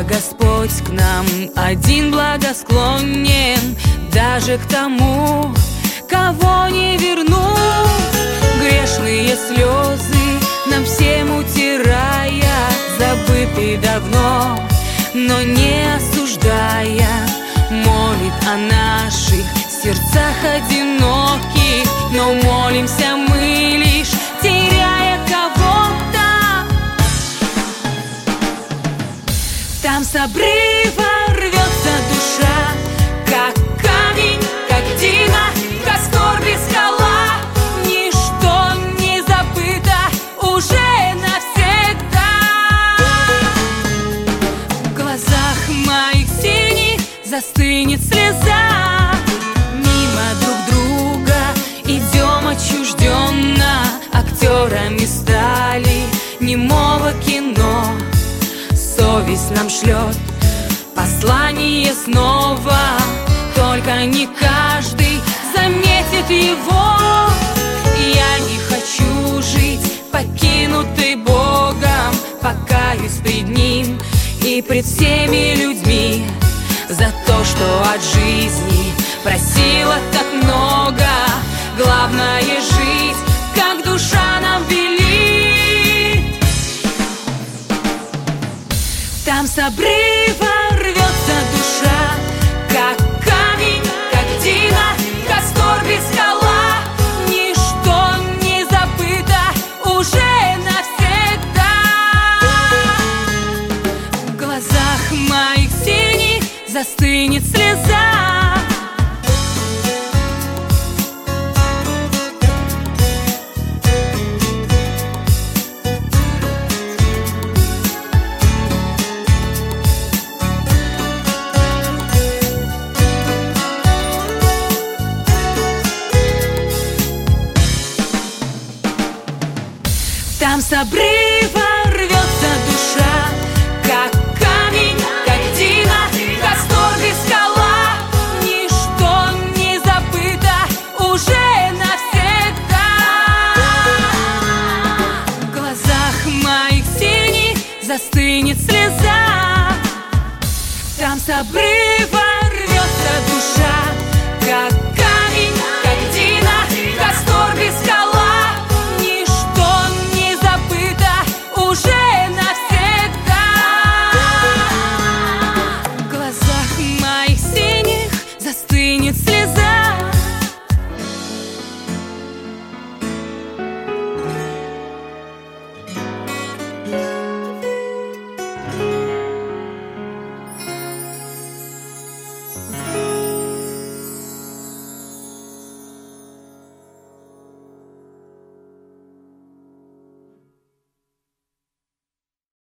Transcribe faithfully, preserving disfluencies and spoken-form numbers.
Всегда Господь к нам один благосклонен, даже к тому, кого не вернуть. Грешные слезы нам всем утирая, забытый давно, но не осуждая, молит о наших сердцах одиноких. Но молимся мы лишь, теряя кого-то. Там с обрыва рвется душа, как камень, как тина, как скорби скала. Ничто не забыто уже навсегда. В глазах моих синих застынет слеза. Мимо друг друга идем отчужденно, актерами стали немого кино. Совесть нам шлет послание снова, только не каждый заметит его. Я не хочу жить покинутой Богом, покаюсь пред Ним и пред всеми людьми за то, что от жизни просила так много. Главное жить, как душа нам велит. Там с обрыва рвется душа, как камень, как тина, как скорби скала. Ничто не забыто уже навсегда. В глазах моих синих застынет слеза. Там с обрыва рвется душа, как камень, как тина, как скорби скала. Ничто не забыто уже навсегда. В глазах моих синих застынет слеза. Там с обрыва